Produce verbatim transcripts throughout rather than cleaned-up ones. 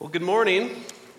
Well, good morning.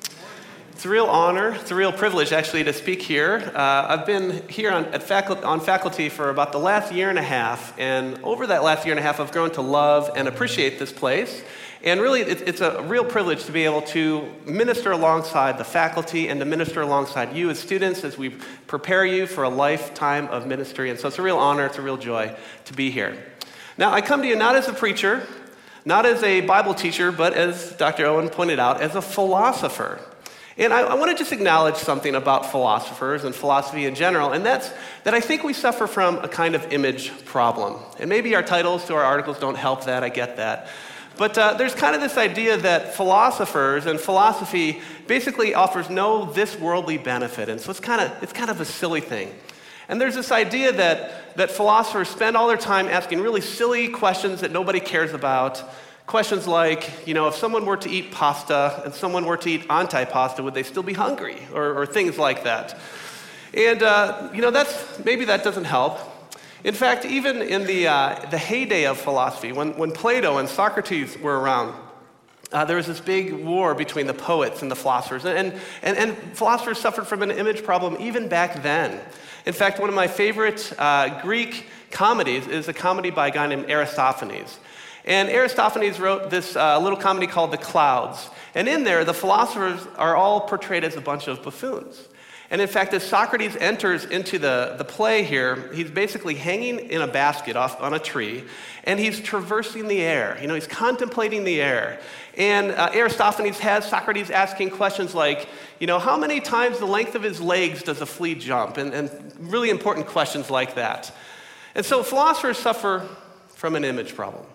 It's a real honor, it's a real privilege actually to speak here. Uh, I've been here on, at faculty, on faculty for about the last year and a half, and over that last year and a half I've grown to love and appreciate this place. And really it, it's a real privilege to be able to minister alongside the faculty and to minister alongside you as students as we prepare you for a lifetime of ministry. And so it's a real honor, it's a real joy to be here. Now I come to you not as a preacher, not as a Bible teacher, but as Doctor Owen pointed out, as a philosopher. And I, I want to just acknowledge something about philosophers and philosophy in general, and that's that I think we suffer from a kind of image problem. And maybe our titles to our articles don't help that, I get that. But uh, there's kind of this idea that philosophers and philosophy basically offers no this worldly benefit, and so it's kind of it's kind of a silly thing. And there's this idea that, that philosophers spend all their time asking really silly questions that nobody cares about. Questions like, you know, if someone were to eat pasta and someone were to eat antipasta, would they still be hungry? Or, or things like that. And, uh, you know, that's maybe that doesn't help. In fact, even in the, uh, the heyday of philosophy, when, when Plato and Socrates were around, uh, there was this big war between the poets and the philosophers. And, and, and philosophers suffered from an image problem even back then. In fact, one of my favorite uh, Greek comedies is a comedy by a guy named Aristophanes. And Aristophanes wrote this uh, little comedy called The Clouds. And in there, the philosophers are all portrayed as a bunch of buffoons. And in fact, as Socrates enters into the, the play here, he's basically hanging in a basket off on a tree, and he's traversing the air. You know, he's contemplating the air. And uh, Aristophanes has Socrates asking questions like, you know, how many times the length of his legs does a flea jump? And, and really important questions like that. And so philosophers suffer from an image problem.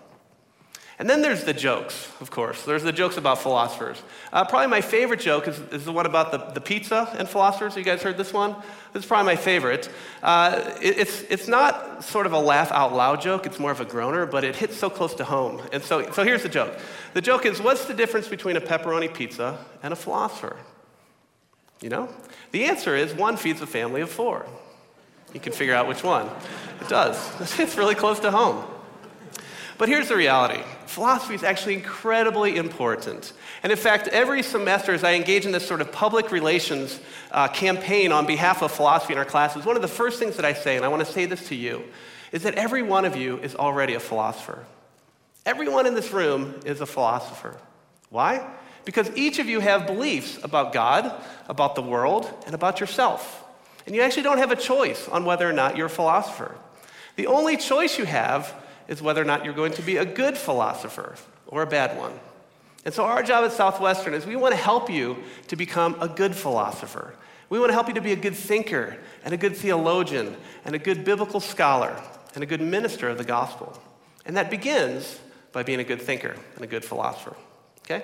And then there's the jokes, of course. There's the jokes about philosophers. Uh, probably my favorite joke is, is the one about the, the pizza and philosophers. You guys heard this one? This is probably my favorite. Uh, it, it's, it's not sort of a laugh out loud joke. It's more of a groaner, but it hits so close to home. And so, so here's the joke. The joke is, what's the difference between a pepperoni pizza and a philosopher? You know? The answer is one feeds a family of four. You can figure out which one. It does. It's really close to home. But here's the reality. Philosophy is actually incredibly important. And in fact, every semester as I engage in this sort of public relations uh, campaign on behalf of philosophy in our classes, one of the first things that I say, and I want to say this to you, is that every one of you is already a philosopher. Everyone in this room is a philosopher. Why? Because each of you have beliefs about God, about the world, and about yourself. And you actually don't have a choice on whether or not you're a philosopher. The only choice you have is whether or not you're going to be a good philosopher or a bad one. And so our job at Southwestern is we want to help you to become a good philosopher. We want to help you to be a good thinker and a good theologian and a good biblical scholar and a good minister of the gospel. And that begins by being a good thinker and a good philosopher, okay?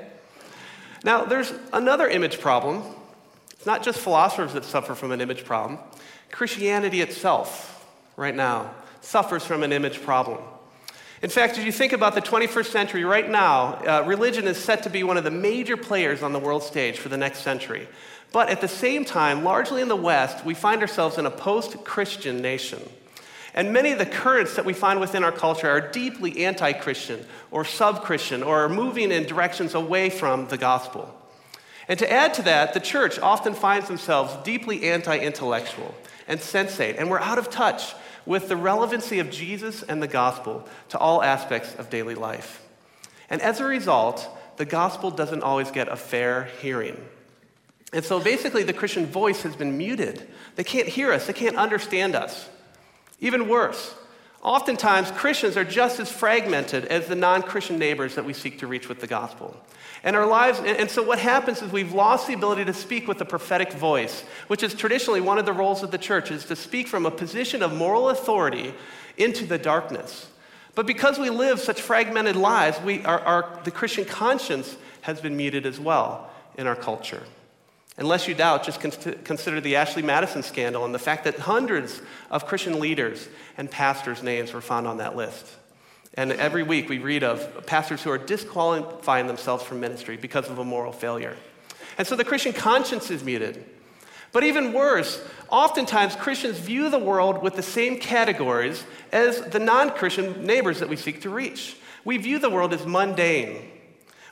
Now, there's another image problem. It's not just philosophers that suffer from an image problem. Christianity itself, right now, suffers from an image problem. In fact, as you think about the twenty-first century right now, uh, religion is set to be one of the major players on the world stage for the next century. But at the same time, largely in the West, we find ourselves in a post-Christian nation. And many of the currents that we find within our culture are deeply anti-Christian or sub-Christian or are moving in directions away from the gospel. And to add to that, the church often finds themselves deeply anti-intellectual and sensate, and we're out of touch with the relevancy of Jesus and the gospel to all aspects of daily life. And as a result, the gospel doesn't always get a fair hearing. And so basically the Christian voice has been muted. They can't hear us, they can't understand us. Even worse, oftentimes Christians are just as fragmented as the non-Christian neighbors that we seek to reach with the gospel. And our lives, and so what happens is we've lost the ability to speak with a prophetic voice, which is traditionally one of the roles of the church, is to speak from a position of moral authority into the darkness. But because we live such fragmented lives, we, our, our, the Christian conscience has been muted as well in our culture. Unless you doubt, just con- consider the Ashley Madison scandal and the fact that hundreds of Christian leaders and pastors' names were found on that list. And every week we read of pastors who are disqualifying themselves from ministry because of a moral failure. And so the Christian conscience is muted. But even worse, oftentimes Christians view the world with the same categories as the non-Christian neighbors that we seek to reach. We view the world as mundane.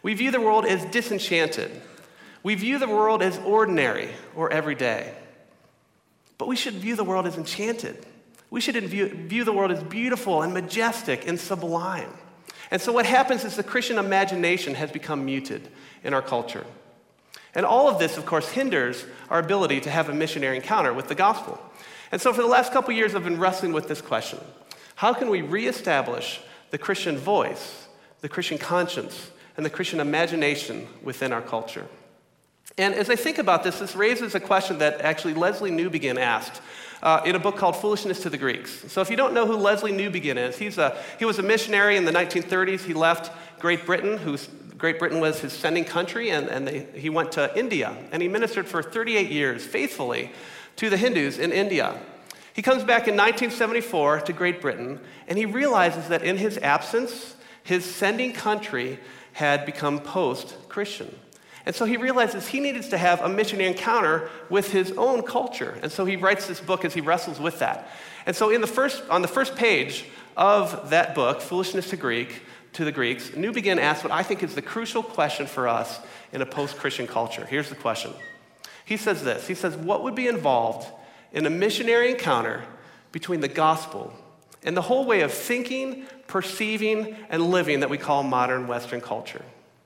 We view the world as disenchanted. We view the world as ordinary or everyday. But we should view the world as enchanted. We should view, view the world as beautiful and majestic and sublime. And so what happens is the Christian imagination has become muted in our culture. And all of this, of course, hinders our ability to have a missionary encounter with the gospel. And so for the last couple years, I've been wrestling with this question. How can we reestablish the Christian voice, the Christian conscience, and the Christian imagination within our culture? And as I think about this, this raises a question that actually Leslie Newbegin asked uh, in a book called Foolishness to the Greeks. So if you don't know who Leslie Newbegin is, he's a, he was a missionary in the nineteen thirties. He left Great Britain, who's, Great Britain was his sending country, and, and they, he went to India. And he ministered for thirty-eight years faithfully to the Hindus in India. He comes back in nineteen seventy-four to Great Britain, and he realizes that in his absence, his sending country had become post-Christian. And so he realizes he needed to have a missionary encounter with his own culture. And so he writes this book as he wrestles with that. And so in the first, on the first page of that book, Foolishness to Greek, to the Greeks, Newbegin asks what I think is the crucial question for us in a post-Christian culture. Here's the question. He says this. He says, what would be involved in a missionary encounter between the gospel and the whole way of thinking, perceiving, and living that we call modern Western culture?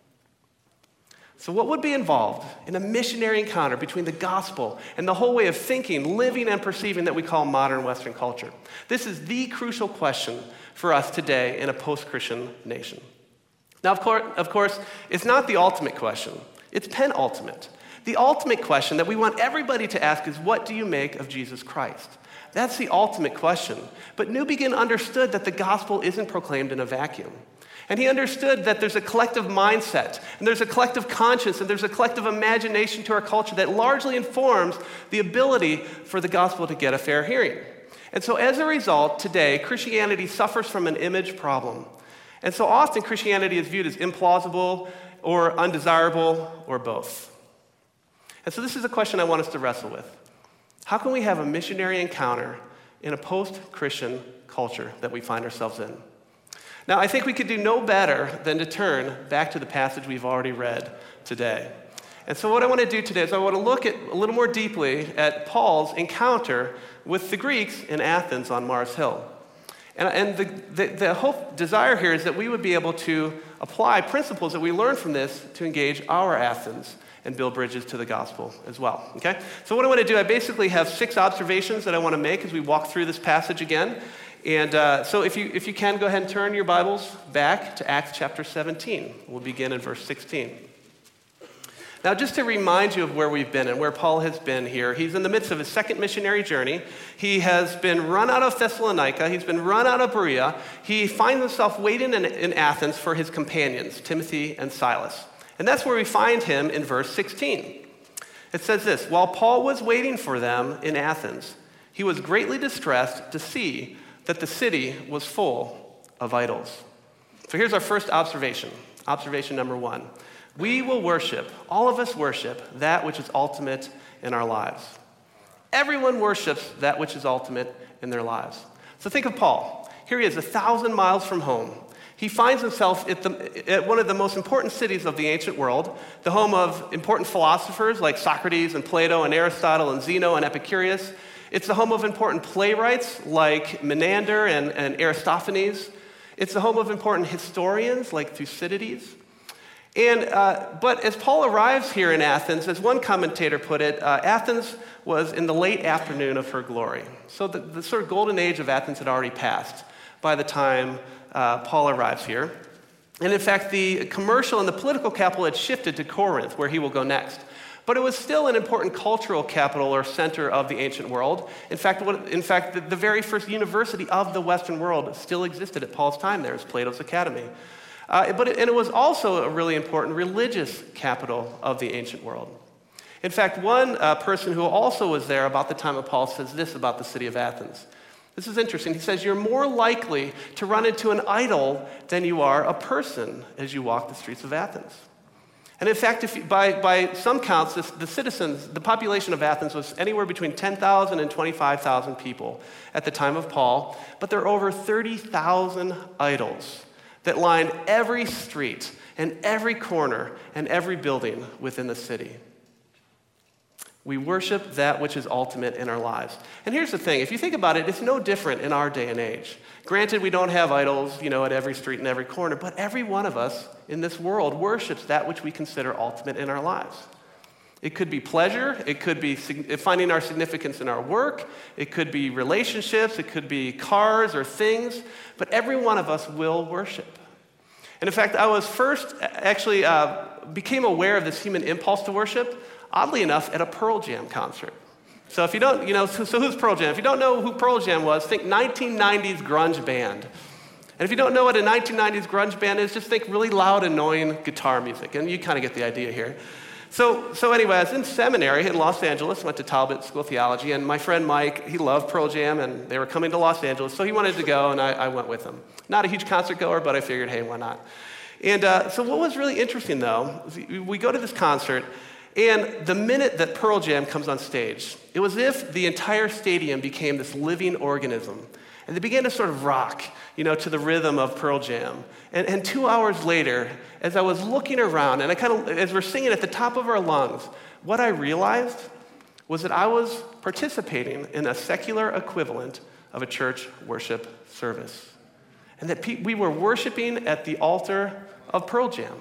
So what would be involved in a missionary encounter between the gospel and the whole way of thinking, living, and perceiving that we call modern Western culture? This is the crucial question for us today in a post-Christian nation. Now, of course, of course, it's not the ultimate question. It's penultimate. The ultimate question that we want everybody to ask is, what do you make of Jesus Christ? That's the ultimate question. But Newbegin understood that the gospel isn't proclaimed in a vacuum. And he understood that there's a collective mindset, and there's a collective conscience, and there's a collective imagination to our culture that largely informs the ability for the gospel to get a fair hearing. And so as a result, today, Christianity suffers from an image problem. And so often Christianity is viewed as implausible or undesirable or both. And so this is a question I want us to wrestle with. How can we have a missionary encounter in a post-Christian culture that we find ourselves in? Now, I think we could do no better than to turn back to the passage we've already read today. And so what I want to do today is I want to look at a little more deeply at Paul's encounter with the Greeks in Athens on Mars Hill. And, and the, the, the hope, desire here is that we would be able to apply principles that we learn from this to engage our Athens and build bridges to the gospel as well, okay? So what I want to do, I basically have six observations that I want to make as we walk through this passage again. And uh, so if you, if you can, go ahead and turn your Bibles back to Acts chapter seventeen. We'll begin in verse sixteen. Now, just to remind you of where we've been and where Paul has been here, he's in the midst of his second missionary journey. He has been run out of Thessalonica. He's been run out of Berea. He finds himself waiting in, in Athens for his companions, Timothy and Silas. And that's where we find him in verse sixteen. It says this, while Paul was waiting for them in Athens, he was greatly distressed to see that the city was full of idols. So here's our first observation. Observation number one. We will worship, all of us worship, that which is ultimate in our lives. Everyone worships that which is ultimate in their lives. So think of Paul. Here he is, a thousand miles from home. He finds himself at, the, at one of the most important cities of the ancient world, the home of important philosophers like Socrates and Plato and Aristotle and Zeno and Epicurus. It's the home of important playwrights like Menander and, and Aristophanes. It's the home of important historians like Thucydides. And, uh, but as Paul arrives here in Athens, as one commentator put it, uh, Athens was in the late afternoon of her glory. So the, the sort of golden age of Athens had already passed by the time uh, Paul arrives here. And in fact, the commercial and the political capital had shifted to Corinth, where he will go next. But it was still an important cultural capital or center of the ancient world. In fact, what, in fact, the, the very first university of the Western world still existed at Paul's time there, as Plato's Academy. Uh, but it, and it was also a really important religious capital of the ancient world. In fact, one uh, person who also was there about the time of Paul says this about the city of Athens. This is interesting. He says, you're more likely to run into an idol than you are a person as you walk the streets of Athens. And in fact, if you, by, by some counts, this, the citizens, the population of Athens was anywhere between ten thousand and twenty-five thousand people at the time of Paul, but there are over thirty thousand idols that lined every street and every corner and every building within the city. We worship that which is ultimate in our lives. And here's the thing, if you think about it, it's no different in our day and age. Granted, we don't have idols, you know, at every street and every corner, but every one of us in this world worships that which we consider ultimate in our lives. It could be pleasure, it could be finding our significance in our work, it could be relationships, it could be cars or things, but every one of us will worship. And in fact, I was first actually uh, became aware of this human impulse to worship, oddly enough, at a Pearl Jam concert. So if you don't, you know, so, so who's Pearl Jam? If you don't know who Pearl Jam was, think nineteen nineties grunge band. And if you don't know what a nineteen nineties grunge band is, just think really loud, annoying guitar music, and you kind of get the idea here. So, so anyway, I was in seminary in Los Angeles, went to Talbot School of Theology, and my friend Mike, he loved Pearl Jam, and they were coming to Los Angeles, so he wanted to go, and I, I went with him. Not a huge concert goer, but I figured, hey, why not? And uh, so what was really interesting, though, is we go to this concert, and the minute that Pearl Jam comes on stage, it was as if the entire stadium became this living organism. And they began to sort of rock, you know, to the rhythm of Pearl Jam. And, and two hours later, as I was looking around, and I kind of, as we're singing at the top of our lungs, what I realized was that I was participating in a secular equivalent of a church worship service. And that pe- we were worshiping at the altar of Pearl Jam.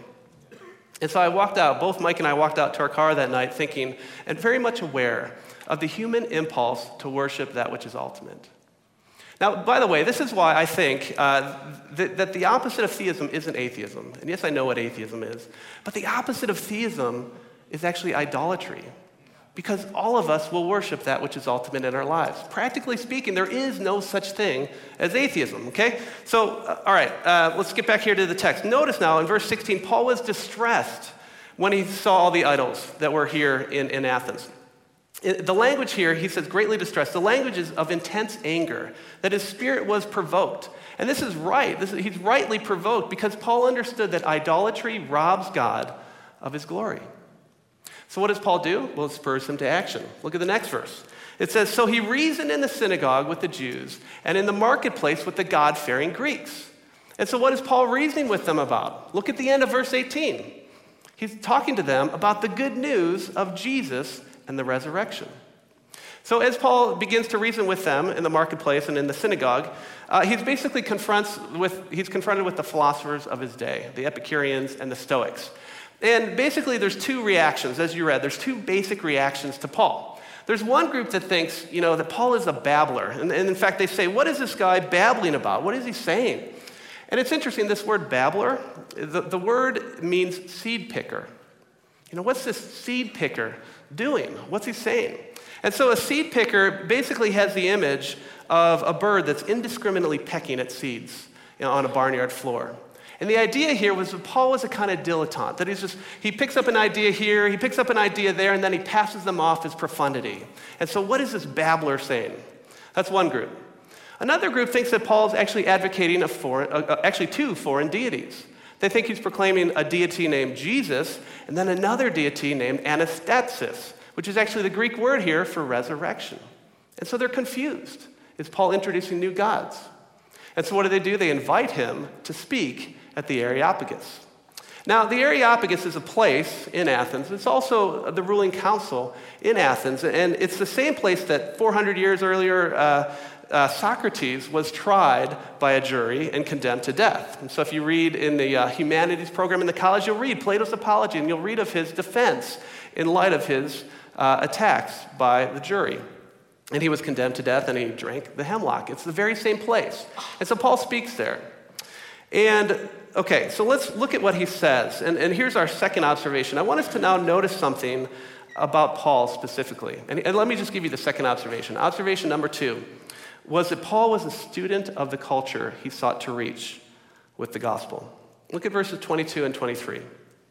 And so I walked out, both Mike and I walked out to our car that night thinking, and very much aware of the human impulse to worship that which is ultimate. Now, by the way, this is why I think uh, that, that the opposite of theism isn't atheism. And yes, I know what atheism is. But the opposite of theism is actually idolatry. Because all of us will worship that which is ultimate in our lives. Practically speaking, there is no such thing as atheism, okay? So, uh, all right, uh, let's get back here to the text. Notice now in verse sixteen, Paul was distressed when he saw all the idols that were here in, in Athens. The language here, he says, greatly distressed. The language is of intense anger, that his spirit was provoked. And this is right. This is, he's rightly provoked because Paul understood that idolatry robs God of his glory. So what does Paul do? Well, it spurs him to action. Look at the next verse. It says, so he reasoned in the synagogue with the Jews and in the marketplace with the God-fearing Greeks. And so what is Paul reasoning with them about? Look at the end of verse eighteen. He's talking to them about the good news of Jesus and the resurrection. So as Paul begins to reason with them in the marketplace and in the synagogue, uh, he's basically confronts with, he's confronted with the philosophers of his day, the Epicureans and the Stoics. And basically there's two reactions, as you read, there's two basic reactions to Paul. There's one group that thinks, you know, that Paul is a babbler. And, and in fact, they say, what is this guy babbling about? What is he saying? And it's interesting, this word babbler, the, the word means seed picker. You know, what's this seed picker doing? What's he saying? And so a seed picker basically has the image of a bird that's indiscriminately pecking at seeds, you know, on a barnyard floor. And the idea here was that Paul was a kind of dilettante, that he's just, he picks up an idea here, he picks up an idea there, and then he passes them off as profundity. And so what is this babbler saying? That's one group. Another group thinks that Paul's actually advocating a foreign, uh, actually two foreign deities. They think he's proclaiming a deity named Jesus, and then another deity named Anastasis, which is actually the Greek word here for resurrection. And so they're confused. Is Paul introducing new gods? And so what do they do? They invite him to speak at the Areopagus. Now, the Areopagus is a place in Athens. It's also the ruling council in Athens, and it's the same place that four hundred years earlier, uh, Uh, Socrates was tried by a jury and condemned to death. And so if you read in the uh, humanities program in the college, you'll read Plato's Apology, and you'll read of his defense in light of his uh, attacks by the jury. And he was condemned to death, and he drank the hemlock. It's the very same place. And so Paul speaks there. And, okay, so let's look at what he says. And, and here's our second observation. I want us to now notice something about Paul specifically. And, and let me just give you the second observation. Observation number two was that Paul was a student of the culture he sought to reach with the gospel. Look at verses twenty-two and twenty-three.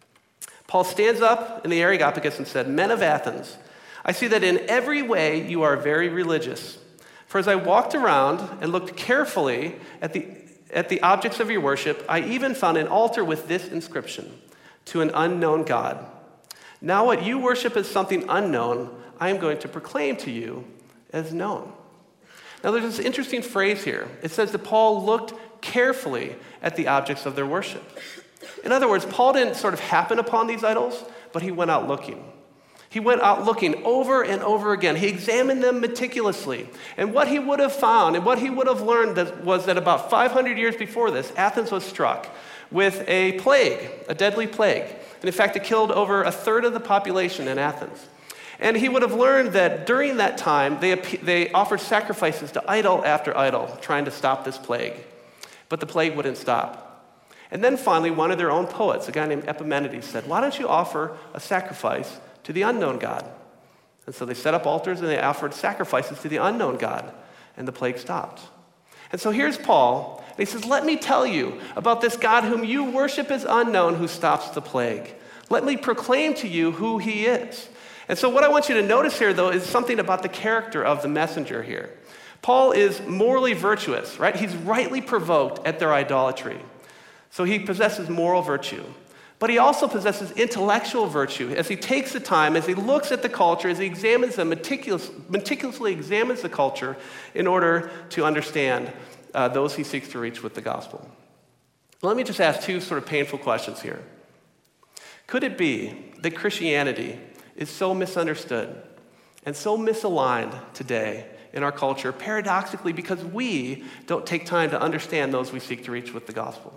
Paul stands up in the Areopagus and said, "Men of Athens, I see that in every way you are very religious. For as I walked around and looked carefully at the, at the objects of your worship, I even found an altar with this inscription, 'To an unknown God.' Now what you worship as something unknown, I am going to proclaim to you as known." Now, there's this interesting phrase here. It says that Paul looked carefully at the objects of their worship. In other words, Paul didn't sort of happen upon these idols, but he went out looking. He went out looking over and over again. He examined them meticulously. And what he would have found and what he would have learned that was that about five hundred years before this, Athens was struck with a plague, a deadly plague. And in fact, it killed over a third of the population in Athens. And he would have learned that during that time, they, they offered sacrifices to idol after idol, trying to stop this plague. But the plague wouldn't stop. And then finally, one of their own poets, a guy named Epimenides, said, why don't you offer a sacrifice to the unknown God? And so they set up altars and they offered sacrifices to the unknown God, and the plague stopped. And so here's Paul, and he says, let me tell you about this God whom you worship as unknown, who stops the plague. Let me proclaim to you who he is. And so what I want you to notice here, though, is something about the character of the messenger here. Paul is morally virtuous, right? He's rightly provoked at their idolatry. So he possesses moral virtue. But he also possesses intellectual virtue as he takes the time, as he looks at the culture, as he examines them, meticulous, meticulously examines the culture in order to understand uh, those he seeks to reach with the gospel. Let me just ask two sort of painful questions here. Could it be that Christianity is so misunderstood and so misaligned today in our culture, paradoxically, because we don't take time to understand those we seek to reach with the gospel?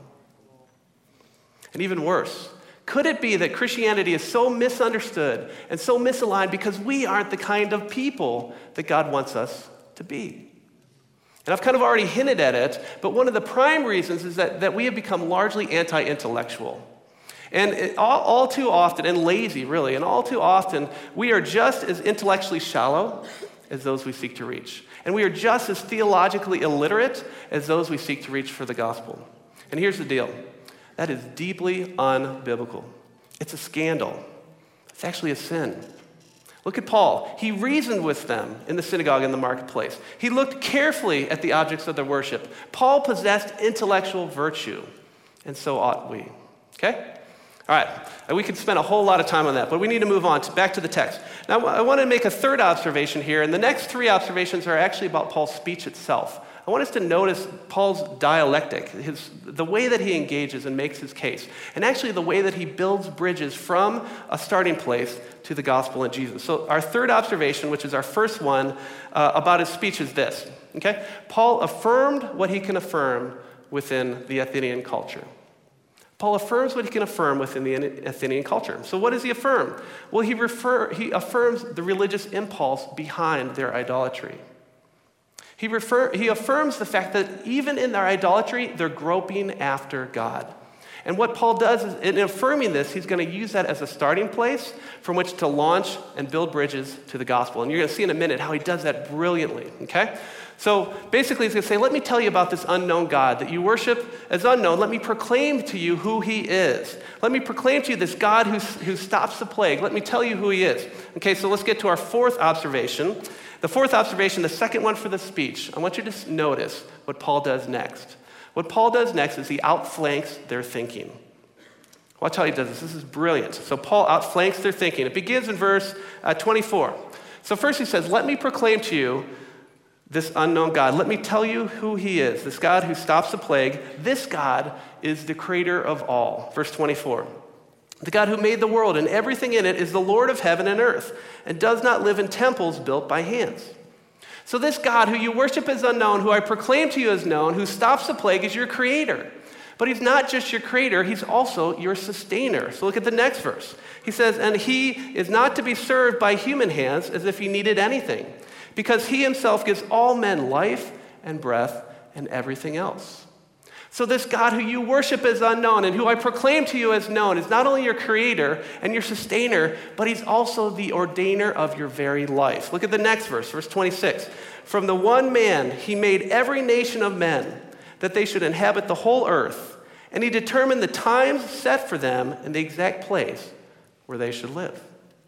And even worse, could it be that Christianity is so misunderstood and so misaligned because we aren't the kind of people that God wants us to be? And I've kind of already hinted at it, but one of the prime reasons is that, that we have become largely anti-intellectual. And it, all, all too often, and lazy really, and all too often, we are just as intellectually shallow as those we seek to reach. And we are just as theologically illiterate as those we seek to reach for the gospel. And here's the deal. That is deeply unbiblical. It's a scandal. It's actually a sin. Look at Paul. He reasoned with them in the synagogue and the marketplace. He looked carefully at the objects of their worship. Paul possessed intellectual virtue, and so ought we. Okay? All right, and we could spend a whole lot of time on that, but we need to move on to, back to the text. Now, I want to make a third observation here, and the next three observations are actually about Paul's speech itself. I want us to notice Paul's dialectic, his, the way that he engages and makes his case, and actually the way that he builds bridges from a starting place to the gospel in Jesus. So our third observation, which is our first one uh, about his speech, is this. Okay? Paul affirmed what he can affirm within the Athenian culture. Paul affirms what he can affirm within the Athenian culture. So what does he affirm? Well, he, refer, he affirms the religious impulse behind their idolatry. He, refer, he affirms the fact that even in their idolatry, they're groping after God. And what Paul does is, in affirming this, he's going to use that as a starting place from which to launch and build bridges to the gospel. And you're going to see in a minute how he does that brilliantly, okay? So basically, he's going to say, let me tell you about this unknown God that you worship as unknown. Let me proclaim to you who he is. Let me proclaim to you this God who, who stops the plague. Let me tell you who he is. Okay, so let's get to our fourth observation. The fourth observation, the second one for the speech. I want you to notice what Paul does next. What Paul does next is he outflanks their thinking. Watch how he does this. This is brilliant. So Paul outflanks their thinking. It begins in verse uh, twenty-four. So first he says, let me proclaim to you this unknown God. Let me tell you who he is, this God who stops the plague. This God is the creator of all. Verse twenty-four. The God who made the world and everything in it is the Lord of heaven and earth and does not live in temples built by hands. So this God who you worship as unknown, who I proclaim to you as known, who stops the plague, is your creator. But he's not just your creator, he's also your sustainer. So look at the next verse. He says, and he is not to be served by human hands as if he needed anything, because he himself gives all men life and breath and everything else. So this God who you worship as unknown and who I proclaim to you as known is not only your creator and your sustainer, but he's also the ordainer of your very life. Look at the next verse, verse twenty-six. From the one man he made every nation of men, that they should inhabit the whole earth, and he determined the times set for them and the exact place where they should live.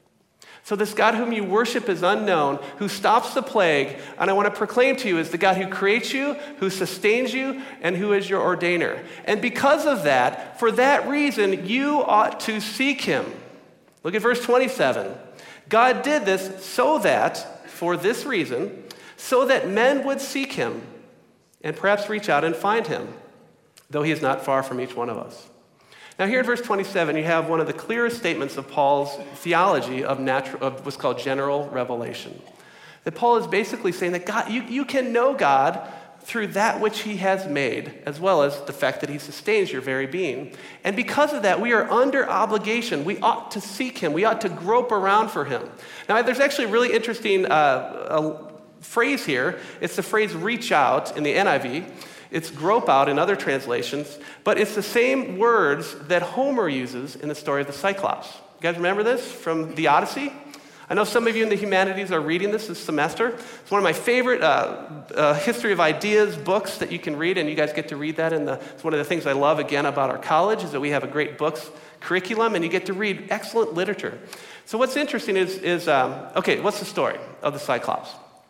So this God whom you worship is unknown, who stops the plague, and I want to proclaim to you is the God who creates you, who sustains you, and who is your ordainer. And because of that, for that reason, you ought to seek him. Look at verse twenty-seven. God did this so that, for this reason, so that men would seek him and perhaps reach out and find him though he is not far from each one of us. Now here in verse twenty-seven, you have one of the clearest statements of Paul's theology of, natural, of what's called general revelation. That Paul is basically saying that God, you, you can know God through that which he has made, as well as the fact that he sustains your very being. And because of that, we are under obligation. We ought to seek him. We ought to grope around for him. Now, there's actually a really interesting uh, a phrase here. It's the phrase reach out in the N I V. It's grope out in other translations, but it's the same words that Homer uses in the story of the Cyclops. You guys remember this from the Odyssey? I know some of you in the humanities are reading this this semester. It's one of my favorite uh, uh, history of ideas books that you can read, and you guys get to read that. In the, it's one of the things I love, again, about our college is that we have a great books curriculum, and you get to read excellent literature. So what's interesting is, is um, okay, what's the story of the Cyclops?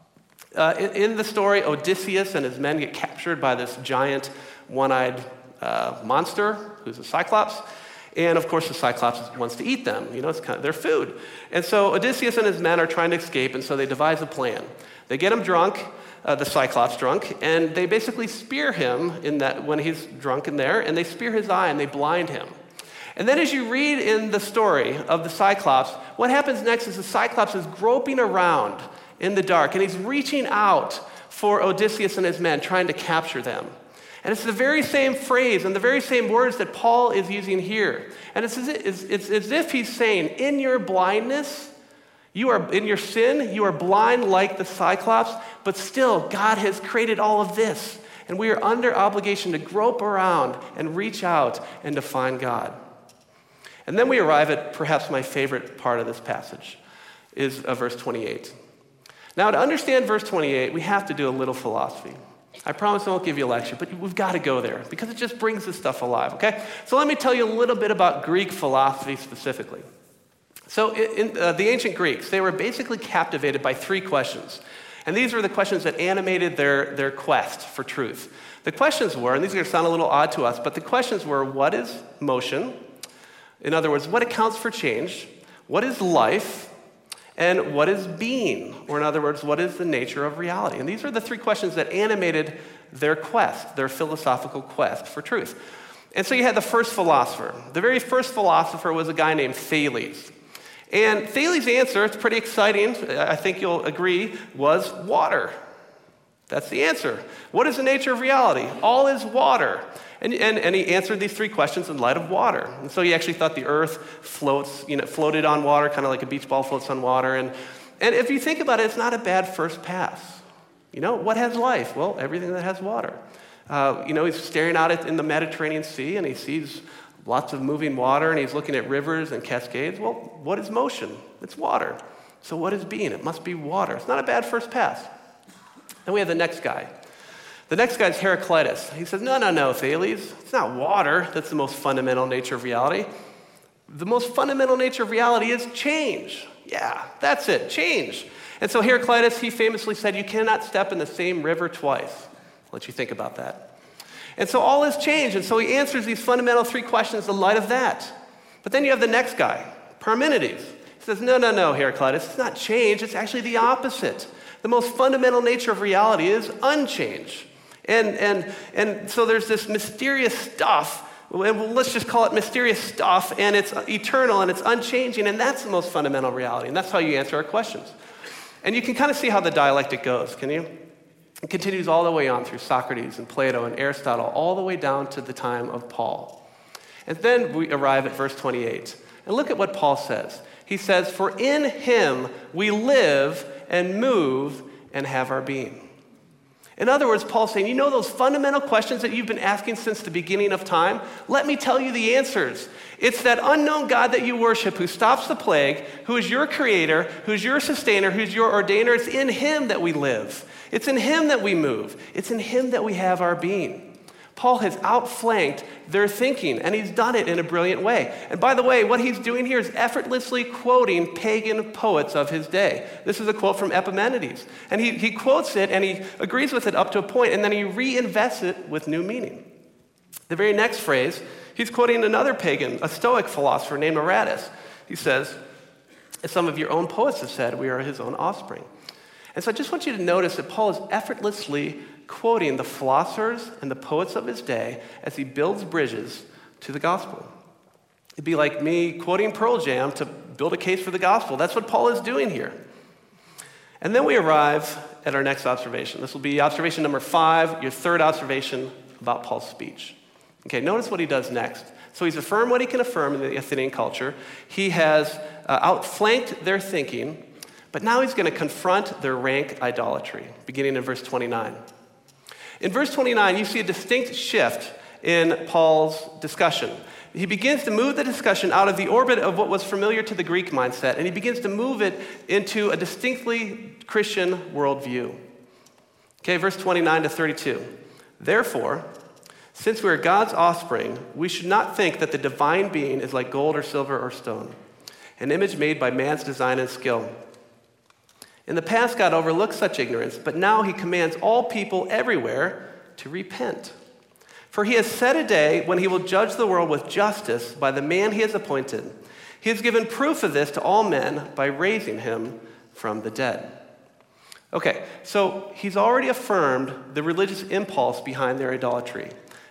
Uh, in, in the story, Odysseus and his men get captured by this giant one-eyed uh, monster who's a Cyclops. And of course, the Cyclops wants to eat them. You know, it's kind of their food. And so Odysseus and his men are trying to escape, and so they devise a plan. They get him drunk, uh, the Cyclops drunk, and they basically spear him in that when he's drunk in there, and they spear his eye and they blind him. And then as you read in the story of the Cyclops, what happens next is the Cyclops is groping around in the dark, and he's reaching out for Odysseus and his men, trying to capture them. And it's the very same phrase and the very same words that Paul is using here. And it's as if, it's, it's as if he's saying, in your blindness, you are in your sin, you are blind like the Cyclops, but still God has created all of this. And we are under obligation to grope around and reach out and to find God. And then we arrive at perhaps my favorite part of this passage, is uh, verse twenty-eight. Now, to understand verse twenty-eight, we have to do a little philosophy. I promise I won't give you a lecture, but we've got to go there because it just brings this stuff alive, okay? So let me tell you a little bit about Greek philosophy specifically. So in, in uh, the ancient Greeks, they were basically captivated by three questions. And these were the questions that animated their, their quest for truth. The questions were, and these are going to sound a little odd to us, but the questions were, what is motion? In other words, what accounts for change? What is life? And what is being? Or in other words, what is the nature of reality? And these are the three questions that animated their quest, their philosophical quest for truth. And so you had the first philosopher. The very first philosopher was a guy named Thales. And Thales' answer, it's pretty exciting, I think you'll agree, was water. That's the answer. What is the nature of reality? All is water. And, and, and he answered these three questions in light of water. And so he actually thought the earth floats, you know, floated on water, kind of like a beach ball floats on water. And, and if you think about it, it's not a bad first pass. You know, what has life? Well, everything that has water. Uh, you know, he's staring out at, in the Mediterranean Sea, and he sees lots of moving water, and he's looking at rivers and cascades. Well, what is motion? It's water. So what is being? It must be water. It's not a bad first pass. Then we have the next guy. The next guy is Heraclitus. He says, no, no, no, Thales. It's not water that's the most fundamental nature of reality. The most fundamental nature of reality is change. Yeah, that's it, change. And so Heraclitus, he famously said, you cannot step in the same river twice. I'll let you think about that. And so all is change. And so he answers these fundamental three questions in light of that. But then you have the next guy, Parmenides. He says, no, no, no, Heraclitus. It's not change. It's actually the opposite. The most fundamental nature of reality is unchange. And, and, and so there's this mysterious stuff, and let's just call it mysterious stuff, and it's eternal and it's unchanging, and that's the most fundamental reality. And that's how you answer our questions. And you can kind of see how the dialectic goes, can you? It continues all the way on through Socrates and Plato and Aristotle, all the way down to the time of Paul. And then we arrive at verse twenty-eight. And look at what Paul says. He says, for in him we live and move and have our being. In other words, Paul's saying, you know those fundamental questions that you've been asking since the beginning of time? Let me tell you the answers. It's that unknown God that you worship who stops the plague, who is your creator, who's your sustainer, who's your ordainer. It's in him that we live. It's in him that we move. It's in him that we have our being. Paul has outflanked their thinking, and he's done it in a brilliant way. And by the way, what he's doing here is effortlessly quoting pagan poets of his day. This is a quote from Epimenides. And he, he quotes it, and he agrees with it up to a point, and then he reinvests it with new meaning. The very next phrase, he's quoting another pagan, a Stoic philosopher named Aratus. He says, as some of your own poets have said, we are his own offspring. And so I just want you to notice that Paul is effortlessly quoting the philosophers and the poets of his day as he builds bridges to the gospel. It'd be like me quoting Pearl Jam to build a case for the gospel. That's what Paul is doing here. And then we arrive at our next observation. This will be observation number five, your third observation about Paul's speech. Okay, notice what he does next. So he's affirmed what he can affirm in the Athenian culture. He has uh, outflanked their thinking, but now he's going to confront their rank idolatry, beginning in verse twenty-nine. In verse twenty-nine, you see a distinct shift in Paul's discussion. He begins to move the discussion out of the orbit of what was familiar to the Greek mindset, and he begins to move it into a distinctly Christian worldview. Okay, verse twenty-nine to thirty-two. Therefore, since we are God's offspring, we should not think that the divine being is like gold or silver or stone, an image made by man's design and skill. In the past, God overlooked such ignorance, but now he commands all people everywhere to repent. For he has set a day when he will judge the world with justice by the man he has appointed. He has given proof of this to all men by raising him from the dead. Okay, so he's already affirmed the religious impulse behind their idolatry.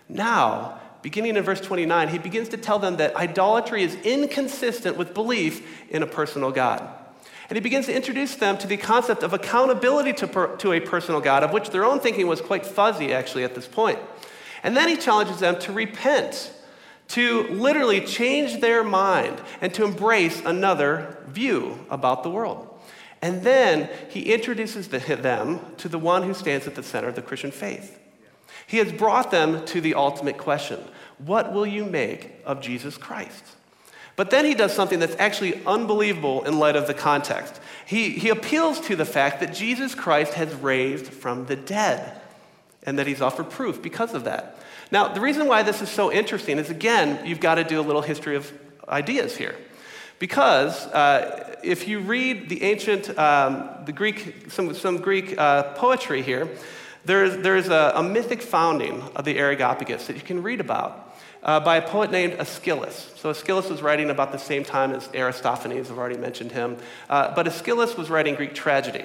Now, beginning in verse twenty-nine, he begins to tell them that idolatry is inconsistent with belief in a personal God. And he begins to introduce them to the concept of accountability to, per, to a personal God, of which their own thinking was quite fuzzy, actually, at this point. And then he challenges them to repent, to literally change their mind, and to embrace another view about the world. And then he introduces the, them to the one who stands at the center of the Christian faith. He has brought them to the ultimate question: what will you make of Jesus Christ? But then he does something that's actually unbelievable in light of the context. He, he appeals to the fact that Jesus Christ has raised from the dead, and that he's offered proof because of that. Now, the reason why this is so interesting is, again, you've got to do a little history of ideas here. Because uh, if you read the ancient, um, the Greek, some, some Greek uh, poetry here, there's, there's a, a mythic founding of the Areopagus that you can read about uh, by a poet named Aeschylus. So Aeschylus was writing about the same time as Aristophanes. I've already mentioned him. Uh, but Aeschylus was writing Greek tragedy.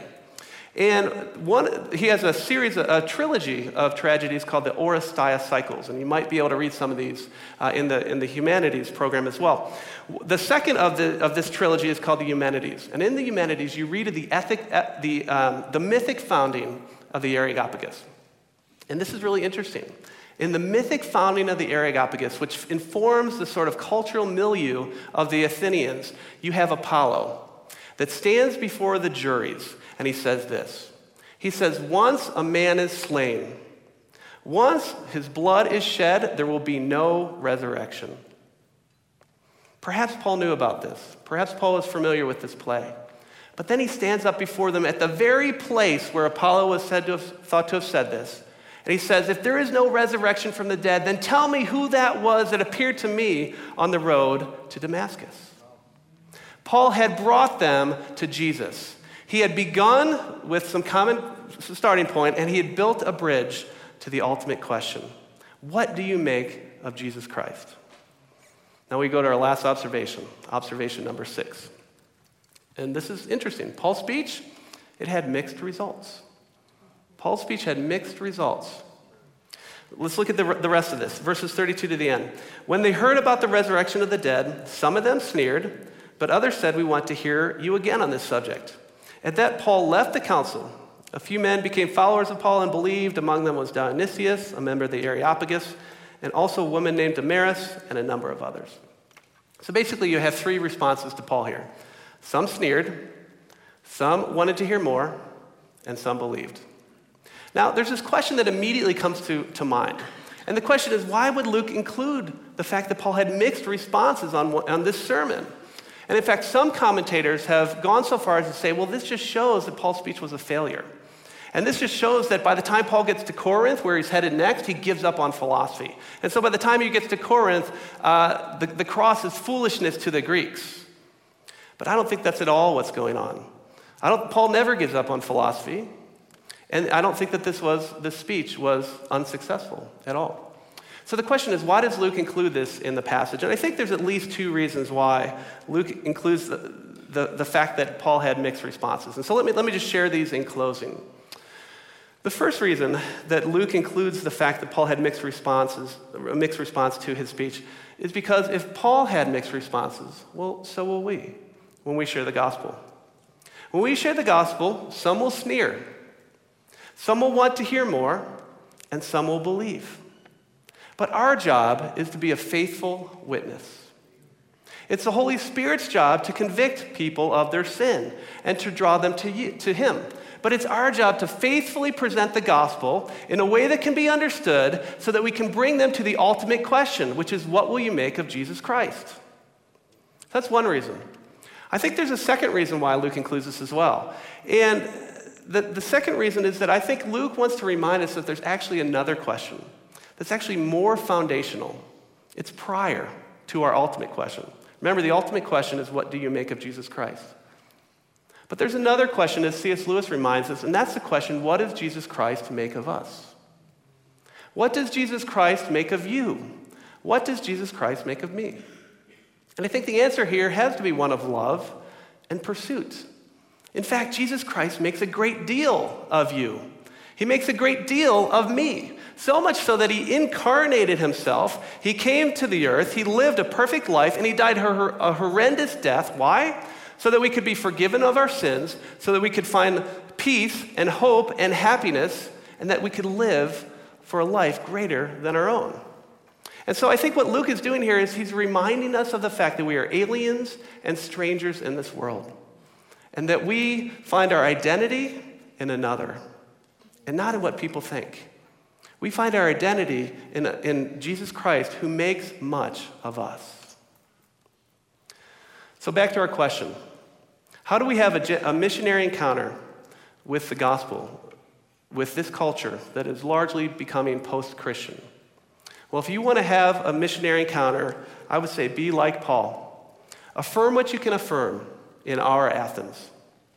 And one, he has a series, a trilogy of tragedies called the Oresteia Cycles, and you might be able to read some of these uh, in the in the Humanities program as well. The second of the of this trilogy is called the Eumenides, and in the Eumenides you read of the ethic, the um, the mythic founding of the Areopagus, and this is really interesting. In the mythic founding of the Areopagus, which informs the sort of cultural milieu of the Athenians, you have Apollo that stands before the juries. And he says this. He says, once a man is slain, once his blood is shed, there will be no resurrection. Perhaps Paul knew about this. Perhaps Paul was familiar with this play. But then he stands up before them at the very place where Apollo was said to have, thought to have said this. And he says, if there is no resurrection from the dead, then tell me who that was that appeared to me on the road to Damascus. Paul had brought them to Jesus. He had begun with some common starting point, and he had built a bridge to the ultimate question. What do you make of Jesus Christ? Now we go to our last observation, observation number six. And this is interesting. Paul's speech, it had mixed results. Paul's speech had mixed results. Let's look at the, the rest of this, verses thirty-two to the end. When they heard about the resurrection of the dead, some of them sneered, but others said, we want to hear you again on this subject. At that, Paul left the council. A few men became followers of Paul and believed. Among them was Dionysius, a member of the Areopagus, and also a woman named Damaris, and a number of others. So basically, you have three responses to Paul here. Some sneered, some wanted to hear more, and some believed. Now, there's this question that immediately comes to, to mind. And the question is, why would Luke include the fact that Paul had mixed responses on, on this sermon? And in fact, some commentators have gone so far as to say, well, this just shows that Paul's speech was a failure. And this just shows that by the time Paul gets to Corinth, where he's headed next, he gives up on philosophy. And so by the time he gets to Corinth, uh, the, the cross is foolishness to the Greeks. But I don't think that's at all what's going on. I don't, Paul never gives up on philosophy. And I don't think that this was this speech was unsuccessful at all. So the question is, why does Luke include this in the passage? And I think there's at least two reasons why Luke includes the, the, the fact that Paul had mixed responses. And so let me, let me just share these in closing. The first reason that Luke includes the fact that Paul had mixed responses, a mixed response to his speech, is because if Paul had mixed responses, well, so will we when we share the gospel. When we share the gospel, some will sneer, some will want to hear more, and some will believe. But our job is to be a faithful witness. It's the Holy Spirit's job to convict people of their sin and to draw them to, you, to Him. But it's our job to faithfully present the gospel in a way that can be understood so that we can bring them to the ultimate question, which is, what will you make of Jesus Christ? That's one reason. I think there's a second reason why Luke includes this as well. And the, the second reason is that I think Luke wants to remind us that there's actually another question that's actually more foundational. It's prior to our ultimate question. Remember, the ultimate question is, what do you make of Jesus Christ? But there's another question, as C S Lewis reminds us, and that's the question, what does Jesus Christ make of us? What does Jesus Christ make of you? What does Jesus Christ make of me? And I think the answer here has to be one of love and pursuit. In fact, Jesus Christ makes a great deal of you. He makes a great deal of me. So much so that he incarnated himself. He came to the earth. He lived a perfect life, and he died a horrendous death. Why? So that we could be forgiven of our sins, so that we could find peace and hope and happiness, and that we could live for a life greater than our own. And so I think what Luke is doing here is he's reminding us of the fact that we are aliens and strangers in this world, and that we find our identity in another, and not in what people think. We find our identity in, in Jesus Christ, who makes much of us. So back to our question. How do we have a, a missionary encounter with the gospel, with this culture that is largely becoming post-Christian? Well, if you want to have a missionary encounter, I would say be like Paul. Affirm what you can affirm in our Athens.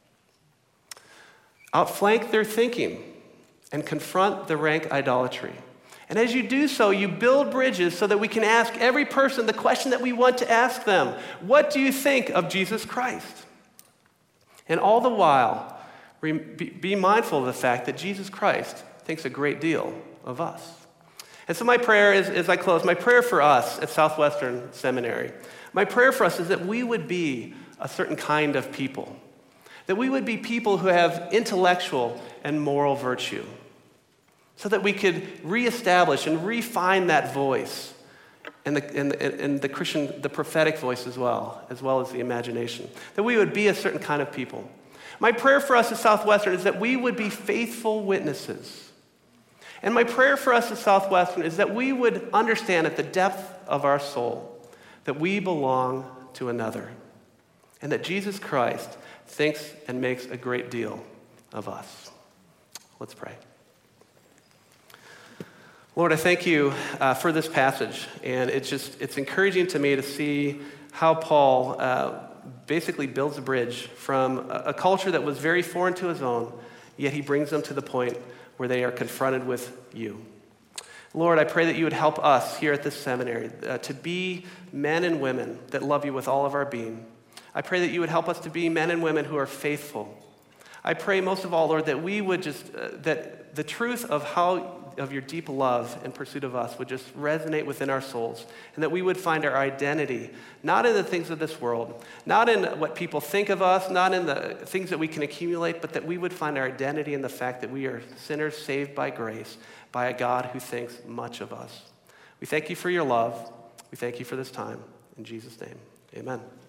Outflank their thinking and confront the rank idolatry. And as you do so, you build bridges so that we can ask every person the question that we want to ask them. What do you think of Jesus Christ? And all the while, be mindful of the fact that Jesus Christ thinks a great deal of us. And so my prayer is, as I close, my prayer for us at Southwestern Seminary, my prayer for us is that we would be a certain kind of people, that we would be people who have intellectual and moral virtue, so that we could reestablish and refine that voice and the, and, the, and the Christian, the prophetic voice as well, as well as the imagination, that we would be a certain kind of people. My prayer for us at Southwestern is that we would be faithful witnesses. And my prayer for us at Southwestern is that we would understand at the depth of our soul that we belong to another, and that Jesus Christ thinks and makes a great deal of us. Let's pray. Lord, I thank you uh, for this passage, and it's just, it's encouraging to me to see how Paul uh, basically builds a bridge from a, a culture that was very foreign to his own, yet he brings them to the point where they are confronted with you. Lord, I pray that you would help us here at this seminary uh, to be men and women that love you with all of our being. I pray that you would help us to be men and women who are faithful. I pray most of all, Lord, that we would just, uh, that the truth of how, of your deep love and pursuit of us would just resonate within our souls, and that we would find our identity, not in the things of this world, not in what people think of us, not in the things that we can accumulate, but that we would find our identity in the fact that we are sinners saved by grace, by a God who thinks much of us. We thank you for your love. We thank you for this time. In Jesus' name, amen.